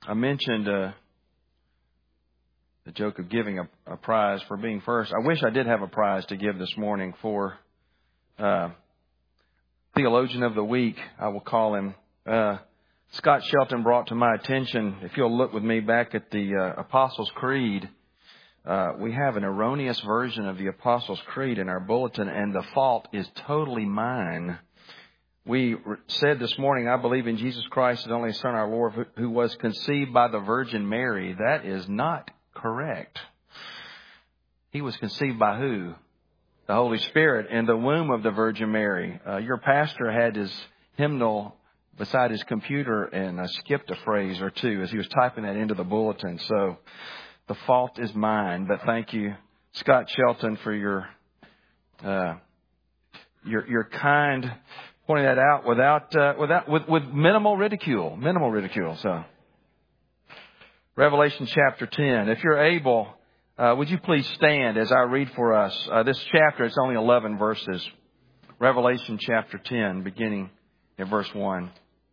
I mentioned the joke of giving a prize for being first. I wish I did have a prize to give this morning for Theologian of the Week, I will call him. Scott Shelton brought to my attention, if you'll look with me back at the Apostles' Creed, we have an erroneous version of the Apostles' Creed in our bulletin, and the fault is totally mine. We said this morning, I believe in Jesus Christ, His only Son, our Lord, who was conceived by the Virgin Mary. That is not correct. He was conceived by who? The Holy Spirit in the womb of the Virgin Mary. Your pastor had his hymnal beside his computer, and I skipped a phrase or two as he was typing that into the bulletin. So the fault is mine. But thank you, Scott Shelton, for your kind pointing that out with minimal ridicule. Minimal ridicule. So Revelation chapter 10. If you're able, would you please stand as I read for us this chapter? It's only 11 verses. Revelation chapter 10, beginning at verse 1.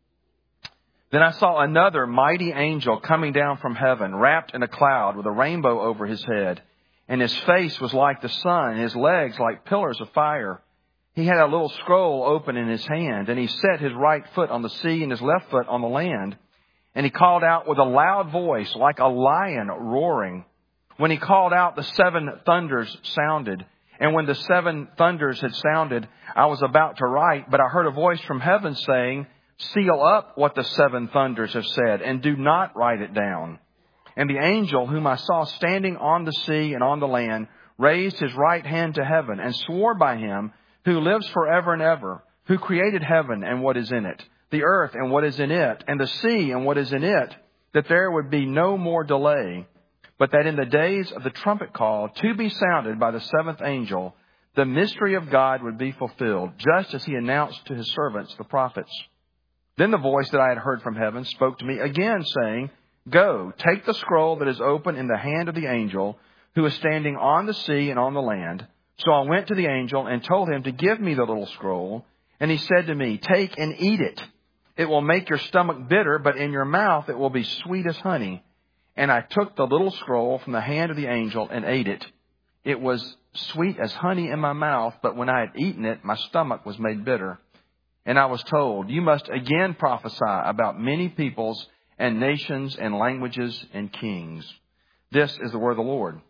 Then I saw another mighty angel coming down from heaven, wrapped in a cloud with a rainbow over his head. And his face was like the sun, his legs like pillars of fire. He had a little scroll open in his hand, and he set his right foot on the sea and his left foot on the land. And he called out with a loud voice, like a lion roaring. When he called out, the 7 thunders sounded. And when the 7 thunders had sounded, I was about to write, but I heard a voice from heaven saying, "Seal up what the 7 thunders have said, and do not write it down." And the angel whom I saw standing on the sea and on the land raised his right hand to heaven and swore by him who lives forever and ever, who created heaven and what is in it, the earth and what is in it, and the sea and what is in it, that there would be no more delay, but that in the days of the trumpet call to be sounded by the 7th angel, the mystery of God would be fulfilled, just as he announced to his servants, the prophets. Then the voice that I had heard from heaven spoke to me again, saying, "Go, take the scroll that is open in the hand of the angel who is standing on the sea and on the land." So I went to the angel and told him to give me the little scroll. And he said to me, "Take and eat it. It will make your stomach bitter, but in your mouth it will be sweet as honey." And I took the little scroll from the hand of the angel and ate it. It was sweet as honey in my mouth, but when I had eaten it, my stomach was made bitter. And I was told, "You must again prophesy about many peoples and nations and languages and kings." This is the word of the Lord.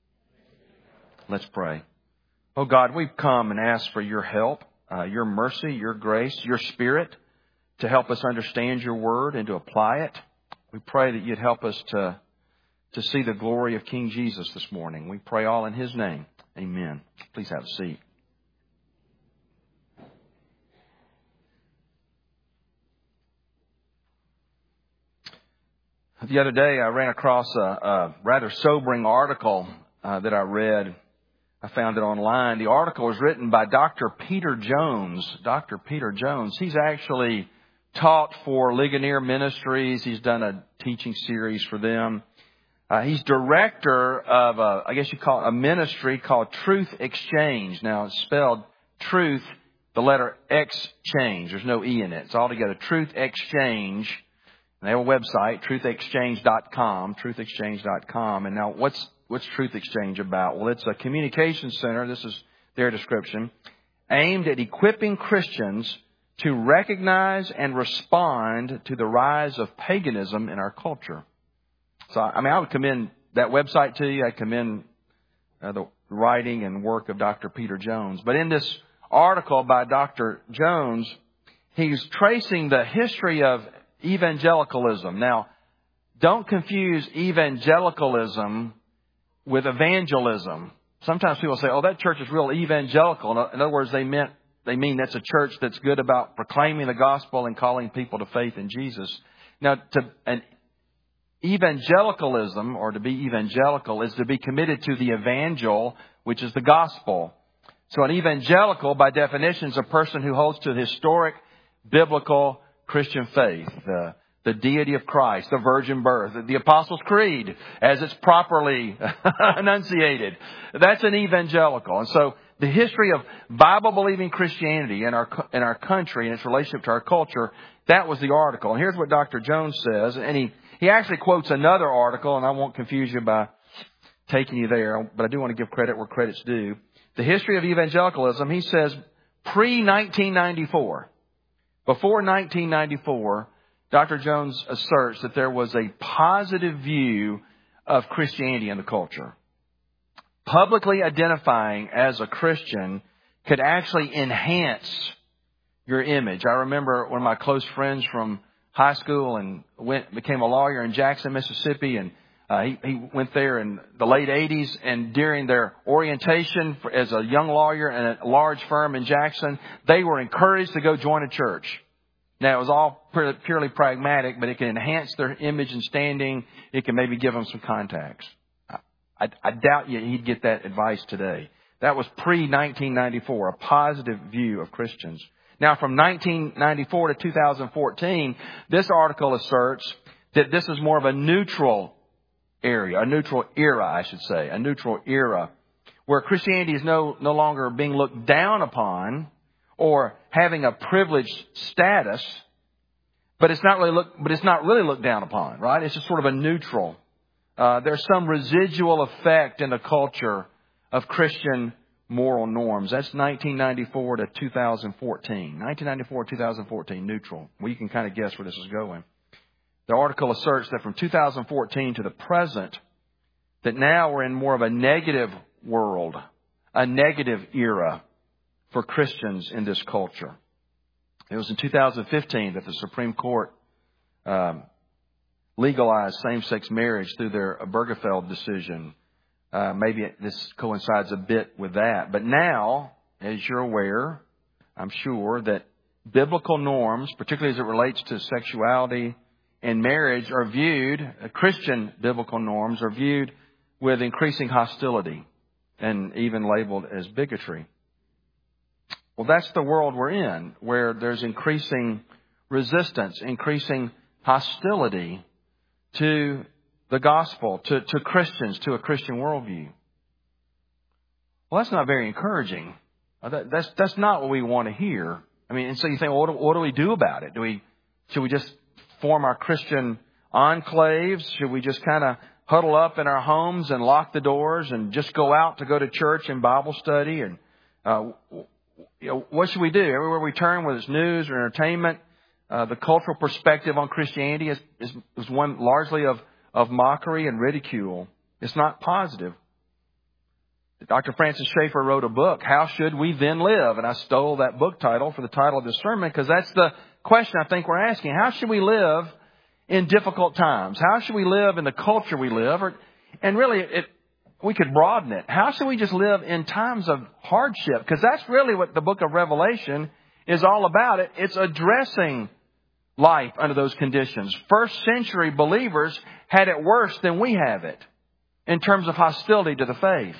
Let's pray. Oh God, we've come and asked for your help, your mercy, your grace, your Spirit to help us understand your word and to apply it. We pray that you'd help us to see the glory of King Jesus this morning. We pray all in his name. Amen. Please have a seat. The other day, I ran across a rather sobering article that I read. I found it online. The article was written by Dr. Peter Jones. Dr. Peter Jones. He's actually taught for Ligonier Ministries. He's done a teaching series for them. He's director of, I guess you call it a ministry called Truth Exchange. Now, it's spelled Truth, the letter Exchange. There's no E in it. It's all together. Truth Exchange. And they have a website, truthexchange.com, truthexchange.com. And now, what's Truth Exchange about? Well, it's a communication center. This is their description, aimed at equipping Christians to recognize and respond to the rise of paganism in our culture. So, I would commend that website to you. I commend the writing and work of Dr. Peter Jones. But in this article by Dr. Jones, he's tracing the history of evangelicalism. Now, don't confuse evangelicalism with evangelism. Sometimes people say, "Oh, that church is real evangelical." In other words, they mean that's a church that's good about proclaiming the gospel and calling people to faith in Jesus. Now, an evangelicalism, or to be evangelical, is to be committed to the evangel, which is the gospel. So an evangelical, by definition, is a person who holds to the historic biblical Christian faith, the deity of Christ, the virgin birth, the Apostles' Creed, as it's properly enunciated. That's an evangelical. And so the history of Bible-believing Christianity in our country and its relationship to our culture, That was the article. And here's what Dr. Jones says. And he actually quotes another article, and I won't confuse you by taking you there, but I do want to give credit where credit's due. The History of Evangelicalism, he says, pre-1994, before 1994, Dr. Jones asserts that there was a positive view of Christianity in the culture. Publicly identifying as a Christian could actually enhance your image. I remember one of my close friends from high school and became a lawyer in Jackson, Mississippi, and he went there in the late 80s, and during their orientation as a young lawyer in a large firm in Jackson, they were encouraged to go join a church. Now, it was all purely pragmatic, but it can enhance their image and standing. It can maybe give them some contacts. I doubt he'd get that advice today. That was pre-1994, a positive view of Christians. Now, from 1994 to 2014, this article asserts that this is more of a neutral area, a neutral era, I should say, a neutral era, where Christianity is no longer being looked down upon or having a privileged status, but it's not really looked down upon, right? It's just sort of a neutral. There's some residual effect in the culture of Christian moral norms. That's 1994 to 2014. 1994 to 2014, neutral. Well, you can kind of guess where this is going. The article asserts that from 2014 to the present, that now we're in more of a negative world, a negative era for Christians in this culture. It was in 2015 that the Supreme Court legalized same-sex marriage through their Obergefell decision. Maybe this coincides a bit with that. But now, as you're aware, I'm sure that biblical norms, particularly as it relates to sexuality and marriage, are viewed, Christian biblical norms are viewed with increasing hostility and even labeled as bigotry. Well, that's the world we're in, where there's increasing resistance, increasing hostility to the gospel, to Christians, to a Christian worldview. Well, that's not very encouraging. That's not what we want to hear. I mean, and so you think, well, what do we do about it? Should we just form our Christian enclaves? Should we just kind of huddle up in our homes and lock the doors and just go out to go to church and Bible study? And what should we do? Everywhere we turn, whether it's news or entertainment, the cultural perspective on Christianity is one largely of mockery and ridicule. It's not positive. Dr. Francis Schaeffer wrote a book, How Should We Then Live? And I stole that book title for the title of this sermon because that's the question I think we're asking. How should we live in difficult times? How should we live in the culture we live? And really, we could broaden it. How should we just live in times of hardship? Because that's really what the book of Revelation is all about. It's addressing life under those conditions. First century believers had it worse than we have it in terms of hostility to the faith.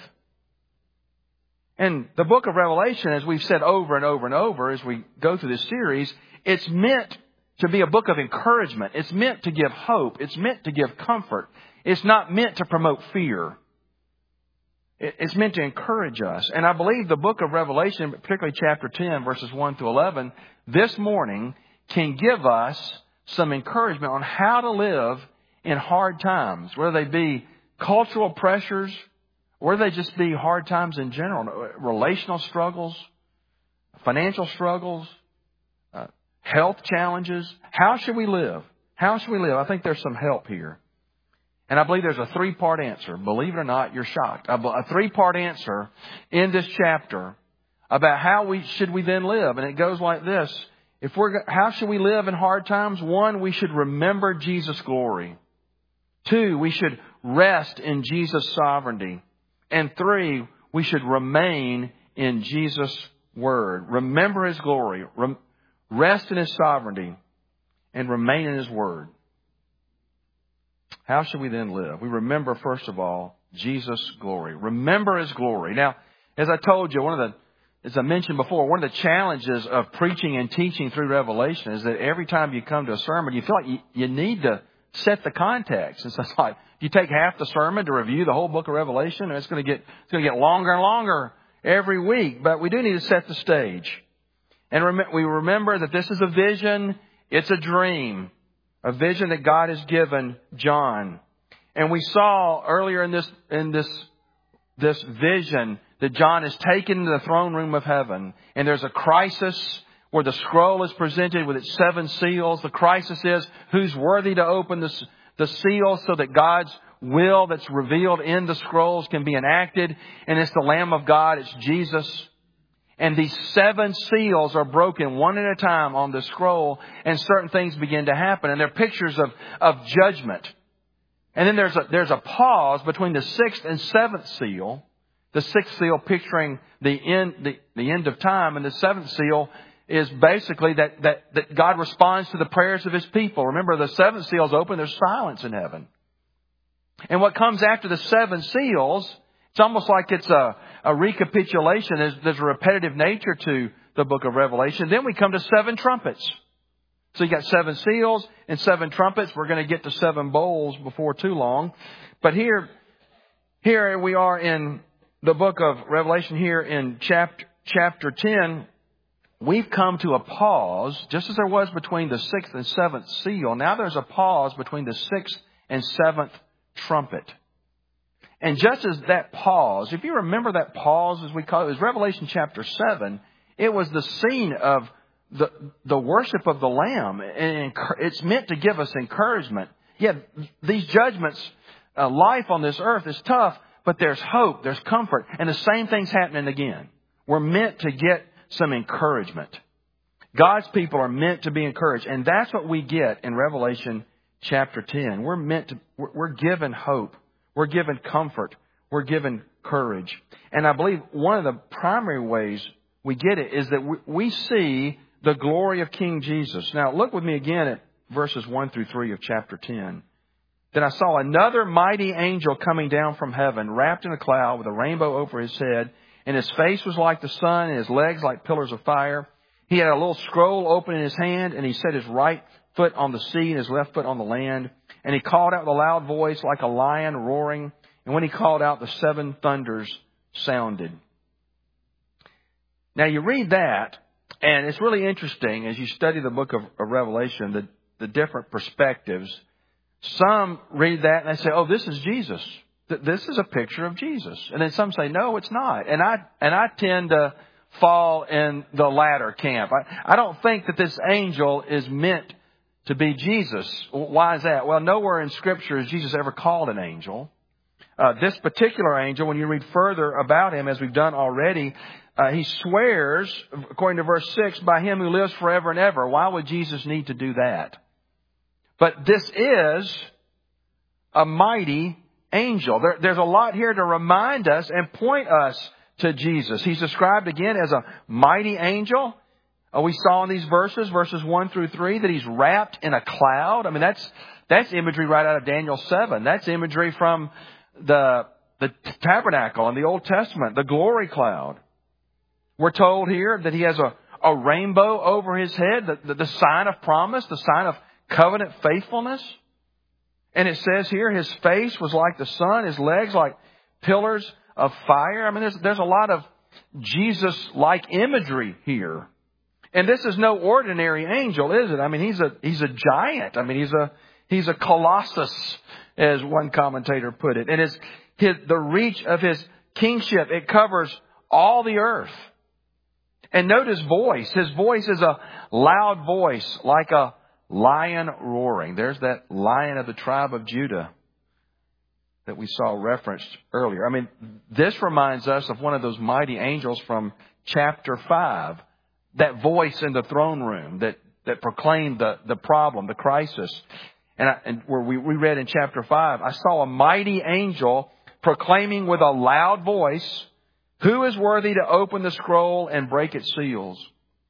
And the book of Revelation, as we've said over and over and over as we go through this series, it's meant to be a book of encouragement. It's meant to give hope. It's meant to give comfort. It's not meant to promote fear. It's meant to encourage us. And I believe the book of Revelation, particularly chapter 10, verses 1 through 11, this morning can give us some encouragement on how to live in hard times, whether they be cultural pressures, or they just be hard times in general, relational struggles, financial struggles, health challenges. How should we live? How should we live? I think there's some help here. And I believe there's a three-part answer. Believe it or not, you're shocked. A three-part answer in this chapter about how should we then live. And it goes like this. How should we live in hard times? 1, we should remember Jesus' glory. 2, we should rest in Jesus' sovereignty. And 3, we should remain in Jesus' word. Remember His glory. Rest in His sovereignty. And remain in His word. How should we then live? We remember, first of all, Jesus' glory. Remember His glory. Now, as I told you, as I mentioned before, one of the challenges of preaching and teaching through Revelation is that every time you come to a sermon, you feel like you need to set the context. And so it's like, you take half the sermon to review the whole book of Revelation, and it's going to get longer and longer every week. But we do need to set the stage. And we remember that this is a vision, It's a dream, a vision that God has given John. And we saw earlier in this vision that John is taken to the throne room of heaven. And there's a crisis where the scroll is presented with its 7 seals. The crisis is who's worthy to open the seals so that God's will that's revealed in the scrolls can be enacted. And it's the Lamb of God. It's Jesus. And these 7 seals are broken one at a time on the scroll, and certain things begin to happen. And they're pictures of judgment. And then there's a pause between the 6th and 7th seal. The 6th seal picturing the end of time, and the 7th seal is basically that God responds to the prayers of His people. Remember, the 7th seal is open. There's silence in heaven. And what comes after the 7 seals, it's almost like it's a recapitulation. There's a repetitive nature to the book of Revelation. Then we come to 7 trumpets. So you got 7 seals and 7 trumpets. We're going to get to 7 bowls before too long. But here we are in the book of Revelation here in chapter 10. We've come to a pause, just as there was between the 6th and 7th seal. Now there's a pause between the 6th and 7th trumpet. And just as that pause, if you remember that pause, as we call it, was Revelation chapter 7. It was the scene of the worship of the Lamb. And it's meant to give us encouragement. Yeah, these judgments, life on this earth is tough, but there's hope, there's comfort. And the same thing's happening again. We're meant to get some encouragement. God's people are meant to be encouraged. And that's what we get in Revelation chapter 10. We're given hope. We're given comfort. We're given courage. And I believe one of the primary ways we get it is that we see the glory of King Jesus. Now, look with me again at verses 1 through 3 of chapter 10. Then I saw another mighty angel coming down from heaven, wrapped in a cloud with a rainbow over his head. And his face was like the sun, and his legs like pillars of fire. He had a little scroll open in his hand, and he set his right foot on the sea and his left foot on the land. And he called out with a loud voice like a lion roaring. And when he called out, the 7 thunders sounded. Now you read that, and it's really interesting as you study the book of Revelation, the different perspectives. Some read that and they say, oh, this is Jesus. This is a picture of Jesus. And then some say, no, it's not. And I tend to fall in the latter camp. I don't think that this angel is meant to be Jesus. Why is that? Well, nowhere in Scripture is Jesus ever called an angel. This particular angel, when you read further about him, as we've done already, he swears, according to verse 6, by him who lives forever and ever. Why would Jesus need to do that? But this is a mighty angel. There's a lot here to remind us and point us to Jesus. He's described again as a mighty angel. We saw in these verses 1 through 3, that he's wrapped in a cloud. I mean, that's imagery right out of Daniel 7. That's imagery from the tabernacle in the Old Testament, the glory cloud. We're told here that he has a rainbow over his head, the sign of promise, the sign of covenant faithfulness. And it says here, his face was like the sun, his legs like pillars of fire. I mean, there's a lot of Jesus-like imagery here. And this is no ordinary angel, is it? I mean, he's a giant. I mean, he's a colossus, as one commentator put it. And the reach of his kingship, it covers all the earth. And note his voice. His voice is a loud voice, like a lion roaring. There's that Lion of the tribe of Judah that we saw referenced earlier. I mean, this reminds us of one of those mighty angels from chapter 5. That voice in the throne room that proclaimed the problem, the crisis. And where we read in chapter 5, I saw a mighty angel proclaiming with a loud voice, who is worthy to open the scroll and break its seals?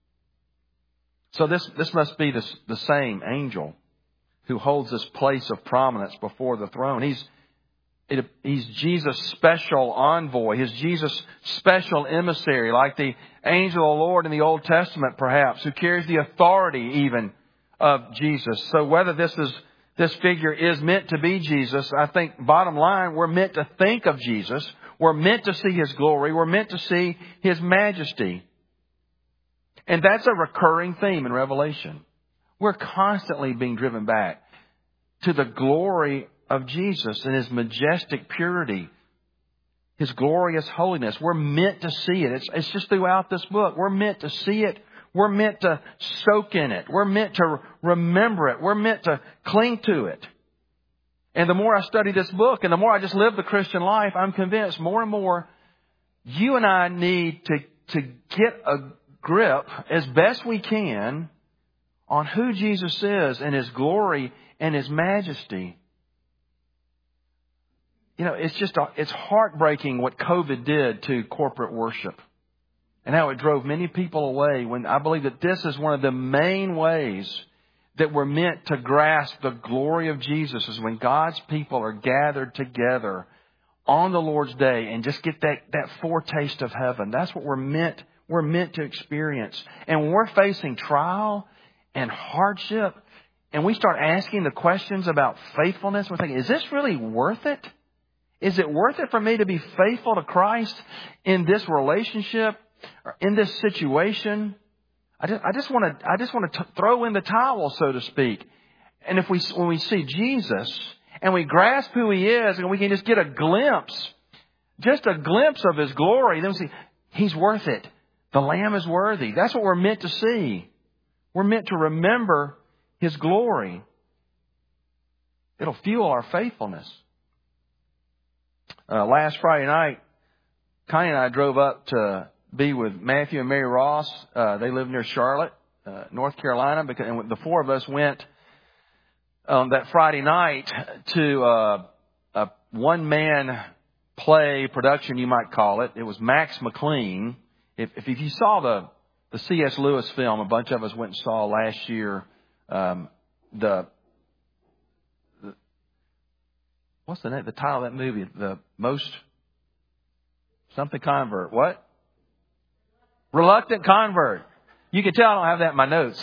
So this must be the same angel who holds this place of prominence before the throne. He's Jesus' special envoy. He's Jesus' special emissary, like the angel of the Lord in the Old Testament, perhaps, who carries the authority even of Jesus. So whether this figure is meant to be Jesus, I think bottom line, we're meant to think of Jesus. We're meant to see His glory. We're meant to see His majesty. And that's a recurring theme in Revelation. We're constantly being driven back to the glory of Jesus and His majestic purity, His glorious holiness. We're meant to see it. It's just throughout this book. We're meant to see it. We're meant to soak in it. We're meant to remember it. We're meant to cling to it. And the more I study this book and the more I just live the Christian life, I'm convinced more and more you and I need to get a grip as best we can on who Jesus is and His glory and His majesty. You know, it's heartbreaking what COVID did to corporate worship and how it drove many people away, when I believe that this is one of the main ways that we're meant to grasp the glory of Jesus, is when God's people are gathered together on the Lord's day and just get that foretaste of heaven. That's what we're meant to experience. And when we're facing trial and hardship and we start asking the questions about faithfulness, we're thinking, is this really worth it? Is it worth it for me to be faithful to Christ in this relationship or in this situation? I just want to throw in the towel, so to speak. And when we see Jesus and we grasp who He is and we can just get a glimpse of His glory, then we see He's worth it. The Lamb is worthy. That's what we're meant to see. We're meant to remember His glory. It'll fuel our faithfulness. Last Friday night, Connie and I drove up to be with Matthew and Mary Ross. They live near Charlotte, North Carolina, and the four of us went that Friday night to a one-man play production, you might call it. It was Max McLean. If you saw the C.S. Lewis film, a bunch of us went and saw last year, what's the name? The title of that movie? The most something convert. What? Reluctant Convert. You can tell I don't have that in my notes.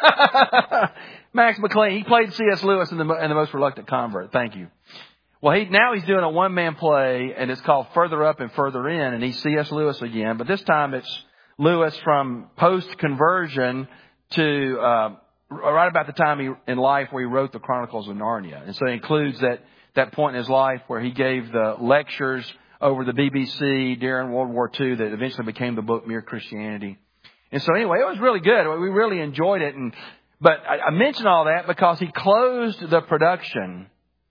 Max McLean, he played C.S. Lewis in the Most Reluctant Convert. Thank you. Well, he's doing a one-man play, and it's called Further Up and Further In, and he's C.S. Lewis again. But this time it's Lewis from post-conversion to right about the time in life where he wrote the Chronicles of Narnia. And so it includes that point in his life where he gave the lectures over the BBC during World War II that eventually became the book Mere Christianity. And so anyway, it was really good. We really enjoyed it. But I mention all that because he closed the production.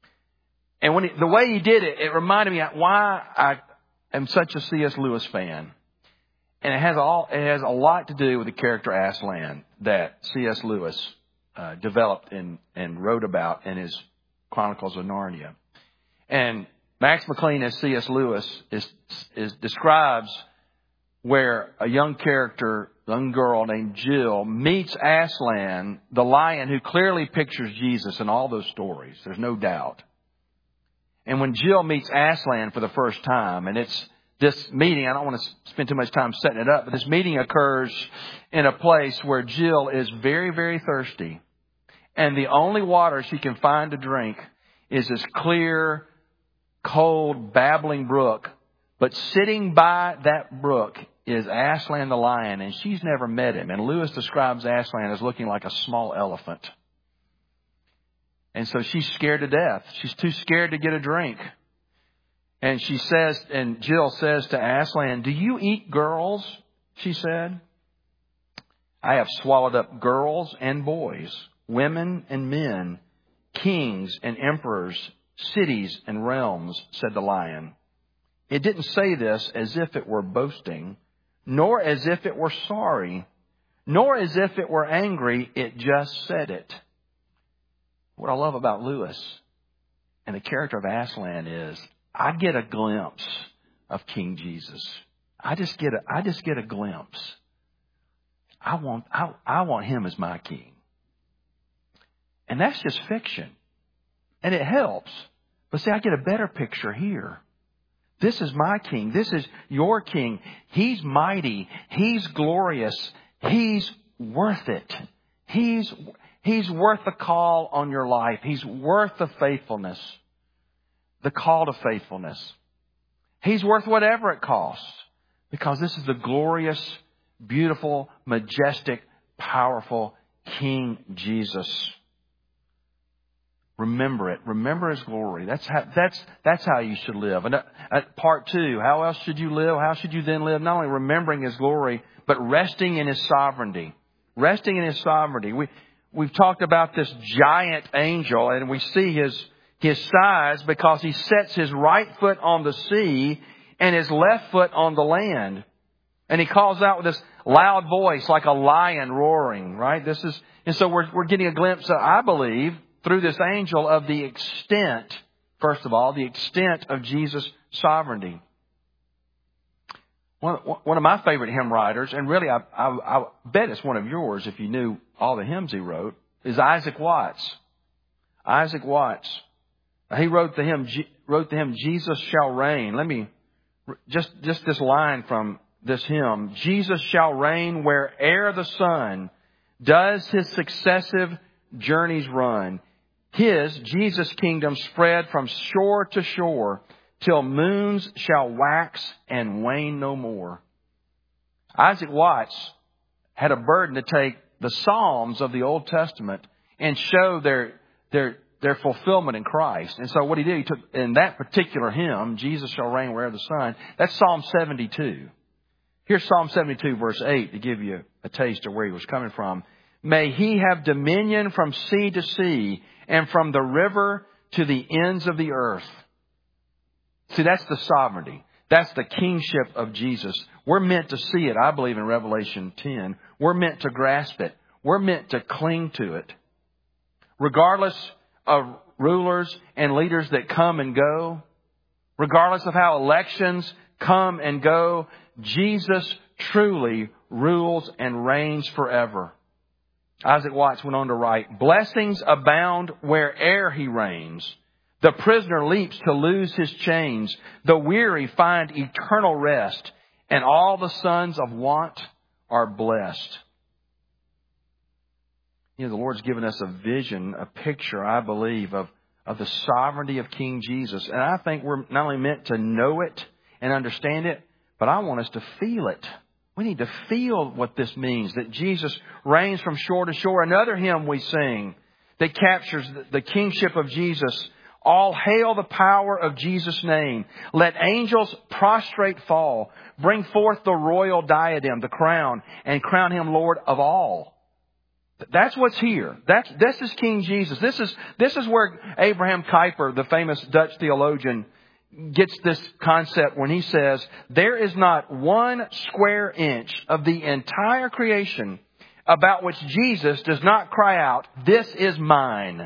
And the way he did it, it reminded me why I am such a C.S. Lewis fan. And it has a lot to do with the character Aslan that C.S. Lewis developed and wrote about in his Chronicles of Narnia. And Max McLean as C.S. Lewis describes where a young girl named Jill meets Aslan, the lion who clearly pictures Jesus in all those stories. There's no doubt. And when Jill meets Aslan for the first time, and it's this meeting, I don't want to spend too much time setting it up, but this meeting occurs in a place where Jill is very, very thirsty. And the only water she can find to drink is this clear, cold, babbling brook. But sitting by that brook is Aslan the lion, and she's never met him. And Lewis describes Aslan as looking like a small elephant. And so she's scared to death. She's too scared to get a drink. And Jill says to Aslan, "Do you eat girls?" she said. "I have swallowed up girls and boys, women and men, kings and emperors, cities and realms," said the lion. It didn't say this as if it were boasting, nor as if it were sorry, nor as if it were angry. It just said it. What I love about Lewis and the character of Aslan is I get a glimpse of King Jesus. I just get a glimpse. I want him as my king. And that's just fiction. And it helps. But see, I get a better picture here. This is my king. This is your king. He's mighty. He's glorious. He's worth it. He's worth the call on your life. He's worth the faithfulness, the call to faithfulness. He's worth whatever it costs, because this is the glorious, beautiful, majestic, powerful King Jesus. Remember it. Remember His glory. That's how you should live. And part 2, how else should you live? How should you then live? Not only remembering His glory, but resting in His sovereignty. Resting in His sovereignty. We've talked about this giant angel, and we see his size because He sets His right foot on the sea and His left foot on the land. And He calls out with this loud voice like a lion roaring, right? And so we're getting a glimpse, I believe, through this angel of the extent, first of all, the extent of Jesus' sovereignty. One of my favorite hymn writers, and really I bet it's one of yours if you knew all the hymns he wrote, is Isaac Watts. Isaac Watts. He wrote the hymn, Jesus Shall Reign. Let me, just this line from this hymn. Jesus shall reign where'er the sun does his successive journeys run. His, Jesus' kingdom spread from shore to shore till moons shall wax and wane no more. Isaac Watts had a burden to take the Psalms of the Old Testament and show their fulfillment in Christ. And so what he did, he took in that particular hymn, Jesus shall reign wherever the sun, that's Psalm 72. Here's Psalm 72 verse 8 to give you a taste of where he was coming from. May He have dominion from sea to sea and from the river to the ends of the earth. See, that's the sovereignty. That's the kingship of Jesus. We're meant to see it, I believe, in Revelation 10. We're meant to grasp it. We're meant to cling to it. Regardless of rulers and leaders that come and go, regardless of how elections come and go, Jesus truly rules and reigns forever. Isaac Watts went on to write, blessings abound where'er He reigns. The prisoner leaps to loose his chains. The weary find eternal rest. And all the sons of want are blessed. You know, the Lord's given us a vision, a picture, I believe, of the sovereignty of King Jesus. And I think we're not only meant to know it and understand it, but I want us to feel it. We need to feel what this means, that Jesus reigns from shore to shore. Another hymn we sing that captures the kingship of Jesus. All hail the power of Jesus' name. Let angels prostrate fall. Bring forth the royal diadem, the crown, and crown Him Lord of all. That's what's here. This is King Jesus. This is where Abraham Kuyper, the famous Dutch theologian, gets this concept when he says, there is not 1 square inch of the entire creation about which Jesus does not cry out, this is mine.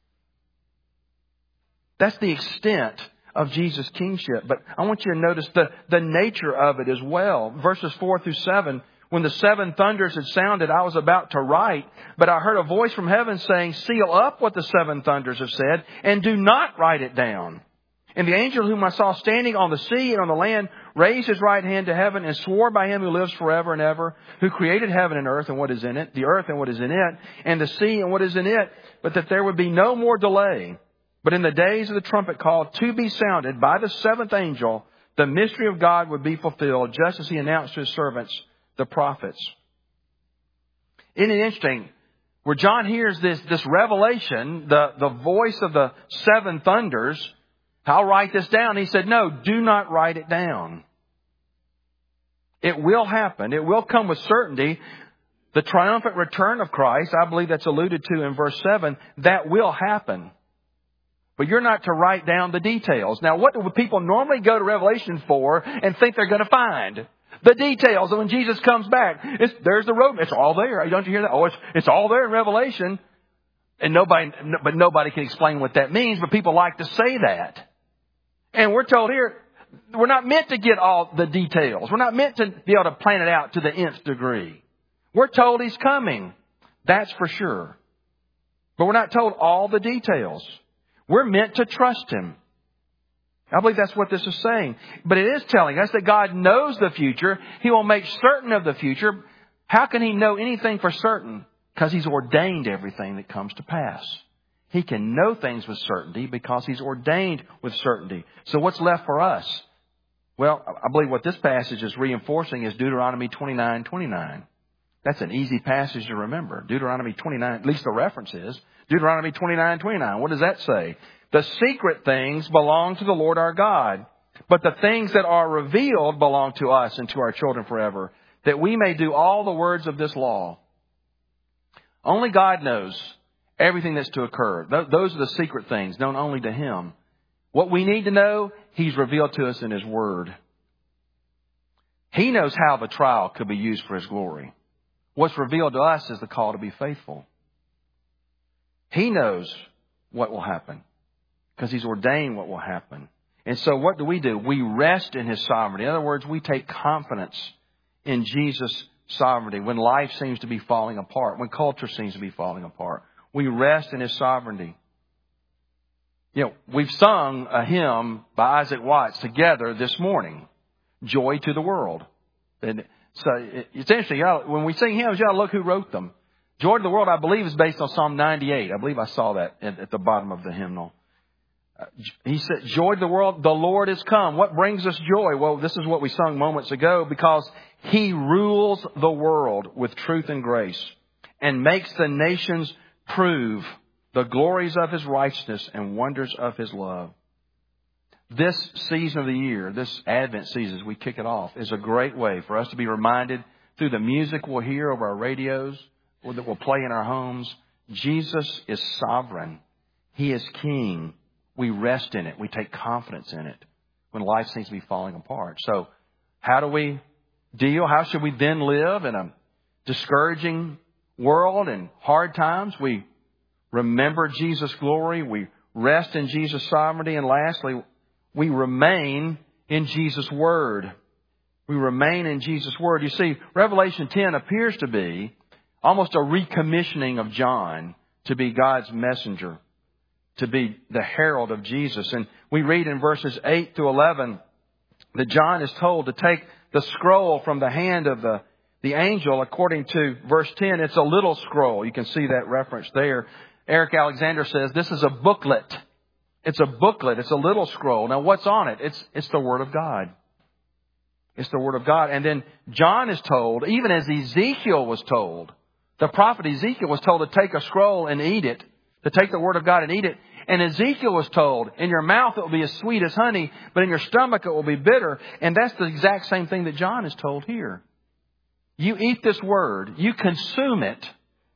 That's the extent of Jesus' kingship. But I want you to notice the nature of it as well. Verses 4 through 7. When the 7 thunders had sounded, I was about to write, but I heard a voice from heaven saying, seal up what the 7 thunders have said, and do not write it down. And the angel whom I saw standing on the sea and on the land raised his right hand to heaven and swore by Him who lives forever and ever, who created heaven and earth and what is in it, the earth and what is in it, and the sea and what is in it, but that there would be no more delay. But in the days of the trumpet call to be sounded by the 7th angel, the mystery of God would be fulfilled, just as He announced to His servants, the prophets. Isn't it interesting? Where John hears this revelation, the voice of the 7 thunders, I'll write this down. He said, no, do not write it down. It will happen. It will come with certainty. The triumphant return of Christ, I believe that's alluded to in verse 7, that will happen. But you're not to write down the details. Now, what do people normally go to Revelation for and think they're going to find? The details of when Jesus comes back. There's the road. It's all there. Don't you hear that? Oh, it's all there in Revelation. And nobody can explain what that means, but people like to say that. And we're told here, we're not meant to get all the details. We're not meant to be able to plan it out to the nth degree. We're told He's coming. That's for sure. But we're not told all the details. We're meant to trust Him. I believe that's what this is saying. But it is telling us that God knows the future. He will make certain of the future. How can He know anything for certain? Because He's ordained everything that comes to pass. He can know things with certainty because He's ordained with certainty. So what's left for us? Well, I believe what this passage is reinforcing is Deuteronomy 29:29. That's an easy passage to remember. Deuteronomy 29, at least the reference is. Deuteronomy 29:29. What does that say? The secret things belong to the Lord our God, but the things that are revealed belong to us and to our children forever, that we may do all the words of this law. Only God knows everything that's to occur. Those are the secret things, known only to Him. What we need to know, He's revealed to us in His Word. He knows how the trial could be used for His glory. What's revealed to us is the call to be faithful. He knows what will happen because He's ordained what will happen. And so what do? We rest in His sovereignty. In other words, we take confidence in Jesus' sovereignty when life seems to be falling apart, when culture seems to be falling apart. We rest in His sovereignty. You know, we've sung a hymn by Isaac Watts together this morning, Joy to the World. And so it's interesting. When we sing hymns, you got to look who wrote them. Joy to the World, I believe, is based on Psalm 98. I believe I saw that at the bottom of the hymnal. He said, joy to the world, the Lord is come. What brings us joy? Well, this is what we sung moments ago, because He rules the world with truth and grace and makes the nations prove the glories of His righteousness and wonders of His love. This season of the year, this Advent season, as we kick it off, is a great way for us to be reminded through the music we'll hear over our radios or that we'll play in our homes. Jesus is sovereign. He is King. We rest in it. We take confidence in it when life seems to be falling apart. So how do we deal? How should we then live in a discouraging world and hard times? We remember Jesus' glory. We rest in Jesus' sovereignty. And lastly, we remain in Jesus' Word. We remain in Jesus' Word. You see, Revelation 10 appears to be almost a recommissioning of John to be God's messenger, to be the herald of Jesus. And we read in verses 8 to 11 that John is told to take the scroll from the hand of the angel. According to verse 10, it's a little scroll. You can see that reference there. Eric Alexander says this is a booklet. It's a booklet. It's a little scroll. Now, what's on it? It's the Word of God. It's the Word of God. And then John is told, even as Ezekiel was told, the prophet Ezekiel was told to take a scroll and eat it, to take the Word of God and eat it. And Ezekiel was told, in your mouth it will be as sweet as honey, but in your stomach it will be bitter. And that's the exact same thing that John is told here. You eat this Word, you consume it,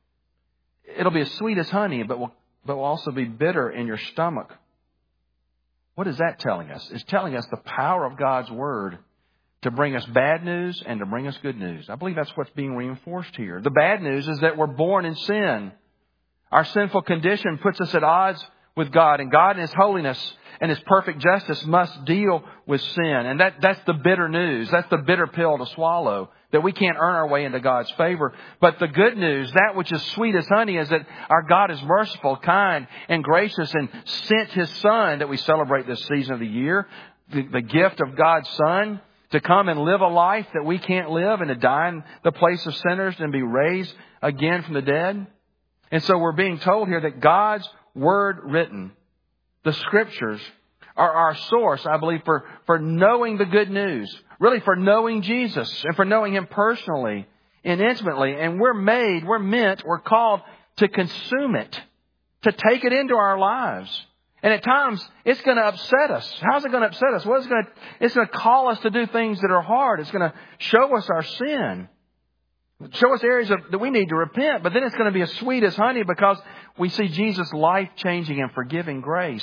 it'll be as sweet as honey, but will also be bitter in your stomach. What is that telling us? It's telling us the power of God's Word to bring us bad news and to bring us good news. I believe that's what's being reinforced here. The bad news is that we're born in sin. Our sinful condition puts us at odds with God, and God in His holiness and His perfect justice must deal with sin. And that's the bitter news. That's the bitter pill to swallow, that we can't earn our way into God's favor. But the good news, that which is sweet as honey, is that our God is merciful, kind, and gracious, and sent His Son that we celebrate this season of the year, the gift of God's Son, to come and live a life that we can't live and to die in the place of sinners and be raised again from the dead. And so we're being told here that God's Word written, the Scriptures, are our source, I believe, for knowing the good news, really for knowing Jesus and for knowing Him personally and intimately. And we're called to consume it, to take it into our lives. And at times, it's going to upset us. How's it going to upset us? Well, it's going to call us to do things that are hard. It's going to show us our sin. Show us areas that we need to repent. But then it's going to be as sweet as honey because we see Jesus' life-changing and forgiving grace.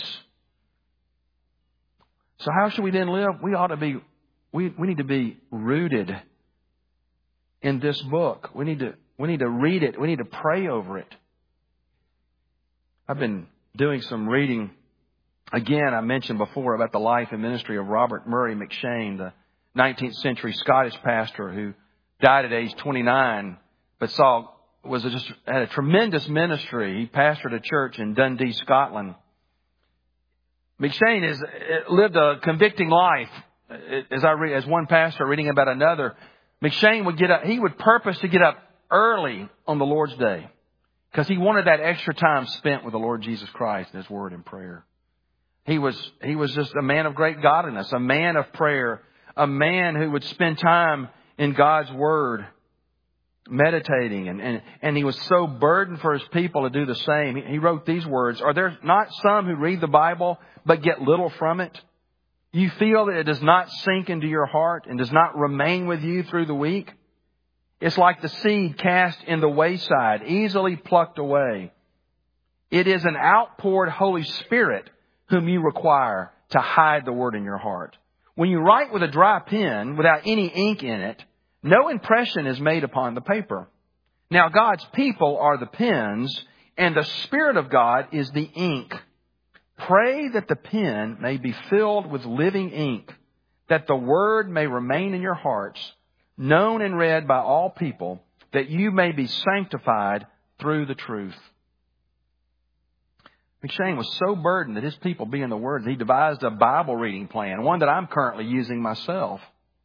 So how should we then live? We need to be rooted in this book. We need to read it. We need to pray over it. I've been doing some reading. Again, I mentioned before about the life and ministry of Robert Murray McCheyne, the 19th century Scottish pastor who died at age 29, but had a tremendous ministry. He pastored a church in Dundee, Scotland. McCheyne has lived a convicting life. As one pastor reading about another, McCheyne would get up. He would purpose to get up early on the Lord's Day because he wanted that extra time spent with the Lord Jesus Christ and His Word and prayer. He was just a man of great godliness, a man of prayer, a man who would spend time in God's Word. meditating, and he was so burdened for his people to do the same. He wrote these words, "Are there not some who read the Bible but get little from it? You feel that it does not sink into your heart and does not remain with you through the week? It's like the seed cast in the wayside, easily plucked away. It is an outpoured Holy Spirit whom you require to hide the word in your heart. When you write with a dry pen without any ink in it, no impression is made upon the paper. Now God's people are the pens, and the Spirit of God is the ink. Pray that the pen may be filled with living ink, that the word may remain in your hearts, known and read by all people, that you may be sanctified through the truth." McShane was so burdened that his people be in the Word that he devised a Bible reading plan, one that I'm currently using myself.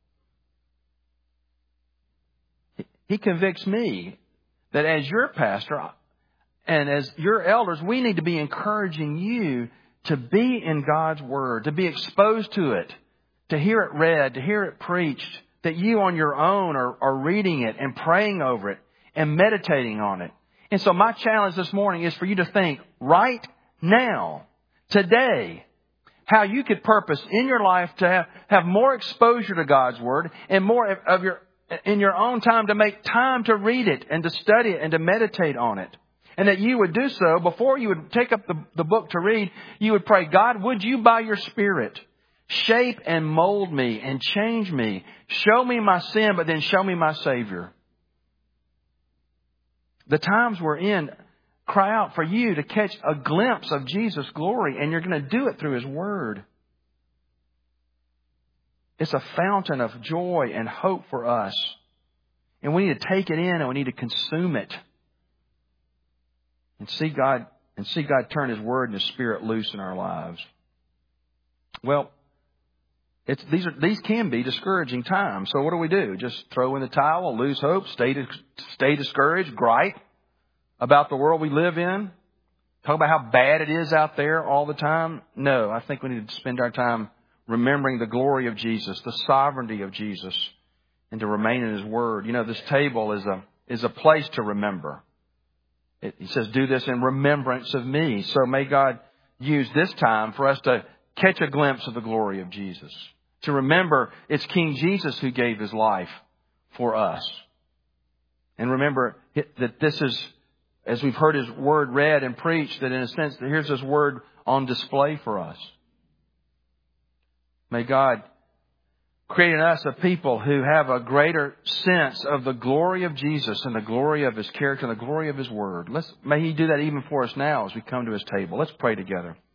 He convicts me that as your pastor and as your elders, we need to be encouraging you to be in God's Word, to be exposed to it, to hear it read, to hear it preached, that you on your own are reading it and praying over it and meditating on it. And so my challenge this morning is for you to think right now, today, how you could purpose in your life to have more exposure to God's Word and more of in your own time to make time to read it and to study it and to meditate on it. And that you would do so before you would take up the book to read, you would pray, "God, would you by your Spirit shape and mold me and change me. Show me my sin, but then show me my Savior." The times we're in cry out for you to catch a glimpse of Jesus' glory, and you're going to do it through His Word. It's a fountain of joy and hope for us. And we need to take it in and we need to consume it. And see God turn His Word and His Spirit loose in our lives. Well, these can be discouraging times. So what do? Just throw in the towel, lose hope, stay discouraged, gripe about the world we live in? Talk about how bad it is out there all the time? No, I think we need to spend our time remembering the glory of Jesus, the sovereignty of Jesus, and to remain in His Word. You know, this table is a place to remember. He says, "Do this in remembrance of me." So may God use this time for us to catch a glimpse of the glory of Jesus. To remember it's King Jesus who gave His life for us. And remember that this is, as we've heard His Word read and preached, that in a sense, here's His Word on display for us. May God create in us a people who have a greater sense of the glory of Jesus and the glory of His character and the glory of His Word. May He do that even for us now as we come to His table. Let's pray together.